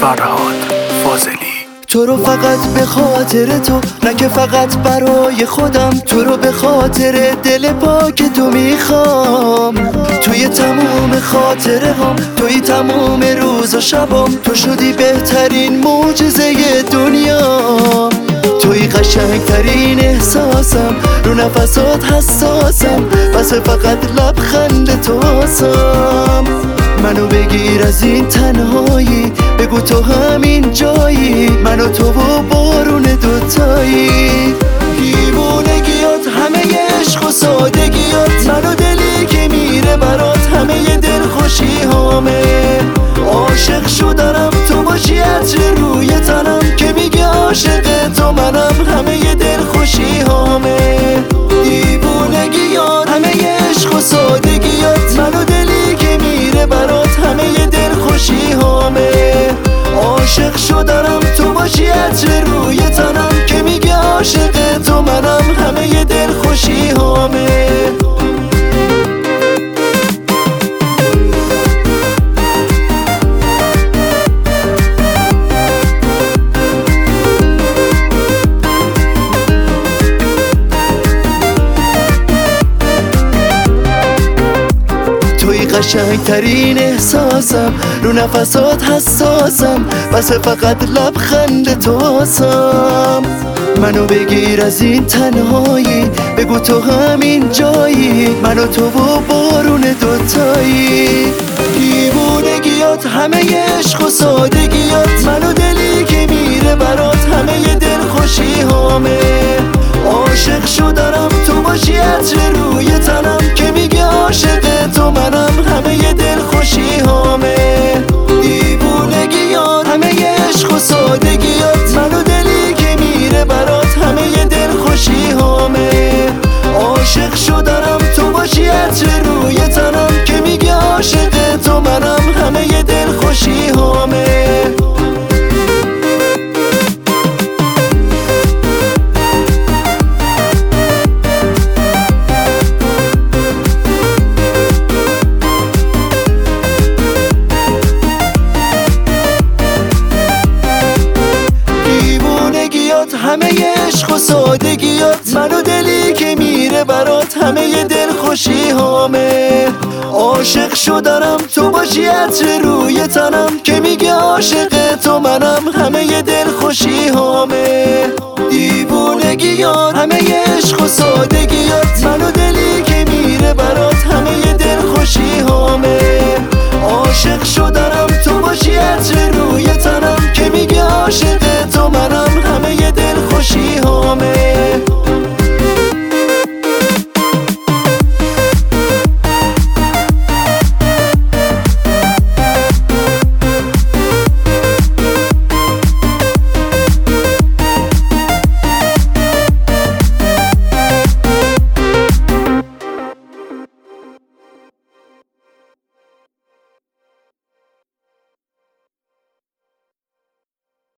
فرهاد فاضلی. تو رو فقط به خاطر تو، نه که فقط برای خودم، تو رو به خاطر دل پاک تو میخوام. توی تموم خاطره هم، توی تموم روز و شبام، تو شدی بهترین معجزه دنیا. توی قشنگترین احساسم، رو نفسات حساسم، بس فقط لبخند تو آسم. منو بگیر از این تنهایی، بگو تو همین جایی، من و تو و بارون دوتایی. دیوونگیات، همه عشق و سادگیات، من و دلی که میره برات، همه دلخوشی هامه. عاشق شدم تو باشی عطر روی تنم، که میگه عاشق تو منم، همه دلخوشی هامه. دیوونگیات، همه عشق و سادگیات، من و دلی که میره برات، همه دلخوشی هامه. عاشق شدم تو باشی عطر روی تنم، که میگه عاشق تو منم، همه دلخوشی هامه. قشنگترین احساسم، رو نفسات حساسم، بس فقط لبخند تو آسم. منو بگیر از این تنهایی، بگو تو همین جایی، من و تو و بارون دوتایی. دیوونگیات، همه عشق و سادگیات، من و دلی که میره برات، همه دلخوشی هامه. عاشق شدم تو باشی عطر روی تنم، که میگه عاشق تو منم، همه دلخوشی هامه. دیوونگیات، همه عشق و سادگیات، من و دلی که میره برات، همه دلخوشی هامه. عاشق شدم تو باشی عطر روی تنم، که میگه عاشق تو منم، همه دلخوشی هامه. همه عشق و سادگیات، من و دلی که میره برات، همه دلخوشی هامه. عاشق شدم تو باشی عطر روی تنم، که میگه عاشق تو منم، همه دلخوشی هامه. دیوونگیات، همه عشق و سادگیات، من و دلی که میره برات، همه دلخوشی هامه.